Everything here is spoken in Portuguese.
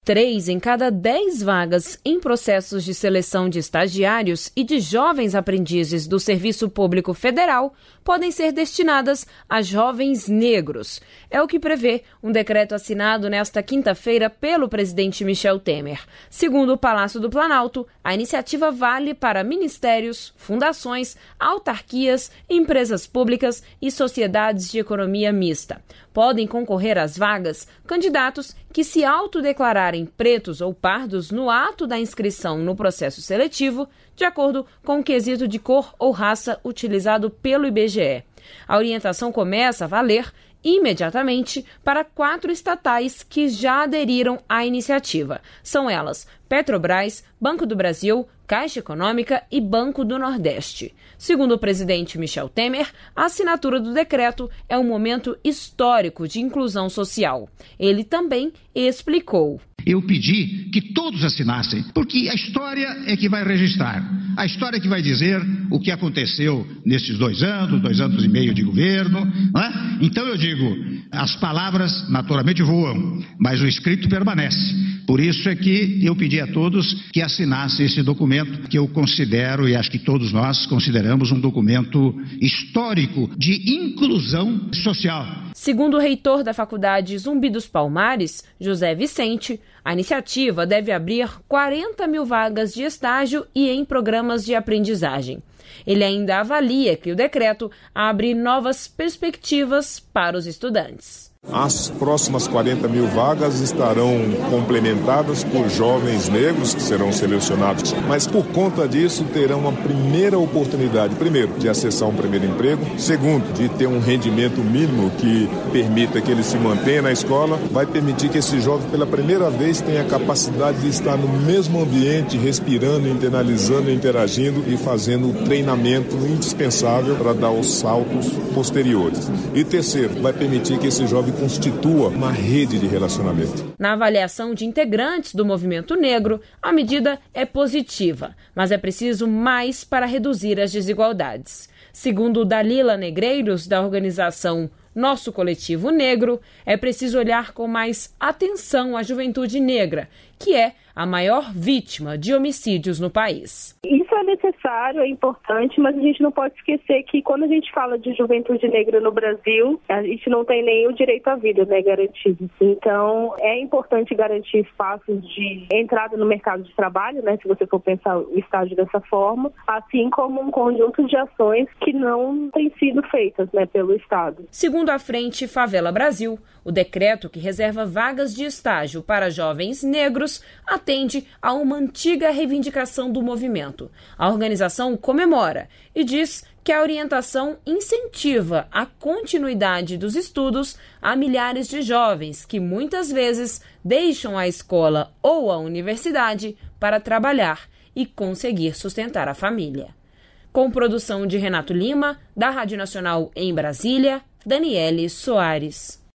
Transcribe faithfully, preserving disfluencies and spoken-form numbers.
Três em cada dez vagas em processos de seleção de estagiários e de jovens aprendizes do Serviço Público Federal podem ser destinadas a jovens negros. É o que prevê um decreto assinado nesta quinta-feira pelo presidente Michel Temer. Segundo o Palácio do Planalto, a iniciativa vale para ministérios, fundações, autarquias, empresas públicas e sociedades de economia mista. Podem concorrer às vagas candidatos que se autodeclararem pretos ou pardos no ato da inscrição no processo seletivo, de acordo com o quesito de cor ou raça utilizado pelo I B G E. A orientação começa a valer imediatamente para quatro estatais que já aderiram à iniciativa. São elas Petrobras, Banco do Brasil, Caixa Econômica e Banco do Nordeste. Segundo o presidente Michel Temer, a assinatura do decreto é um momento histórico de inclusão social. Ele também explicou. Eu pedi que todos assinassem, porque a história é que vai registrar. A história é que vai dizer o que aconteceu nesses dois anos, dois anos e meio de governo. Não é? Então eu digo, as palavras naturalmente voam, mas o escrito permanece. Por isso é que eu pedi a todos que assinassem esse documento, que eu considero, e acho que todos nós consideramos, um documento histórico de inclusão social. Segundo o reitor da Faculdade Zumbi dos Palmares, José Vicente, a iniciativa deve abrir quarenta mil vagas de estágio e em programas de aprendizagem. Ele ainda avalia que o decreto abre novas perspectivas para os estudantes. As próximas quarenta mil vagas estarão complementadas por jovens negros que serão selecionados, mas por conta disso terão a primeira oportunidade, primeiro, de acessar um primeiro emprego, segundo, de ter um rendimento mínimo que permita que ele se mantenha na escola, vai permitir que esse jovem pela primeira vez tenha a capacidade de estar no mesmo ambiente, respirando, internalizando, interagindo e fazendo o treinamento indispensável para dar os saltos posteriores. E terceiro, vai permitir que esse jovem constitua uma rede de relacionamento. Na avaliação de integrantes do movimento negro, a medida é positiva, mas é preciso mais para reduzir as desigualdades. Segundo Dalila Negreiros, da organização Nosso Coletivo Negro, é preciso olhar com mais atenção a juventude negra, que é a maior vítima de homicídios no país. Isso é necessário, é importante, mas a gente não pode esquecer que quando a gente fala de juventude negra no Brasil, a gente não tem nem o direito à vida, né, garantido. Então, é importante garantir espaços de entrada no mercado de trabalho, né, se você for pensar o estágio dessa forma, assim como um conjunto de ações que não têm sido feitas, né, pelo Estado. Segundo a Frente Favela Brasil, o decreto que reserva vagas de estágio para jovens negros atende a uma antiga reivindicação do movimento. A organização comemora e diz que a orientação incentiva a continuidade dos estudos a milhares de jovens que muitas vezes deixam a escola ou a universidade para trabalhar e conseguir sustentar a família. Com produção de Renato Lima, da Rádio Nacional em Brasília, Daniele Soares.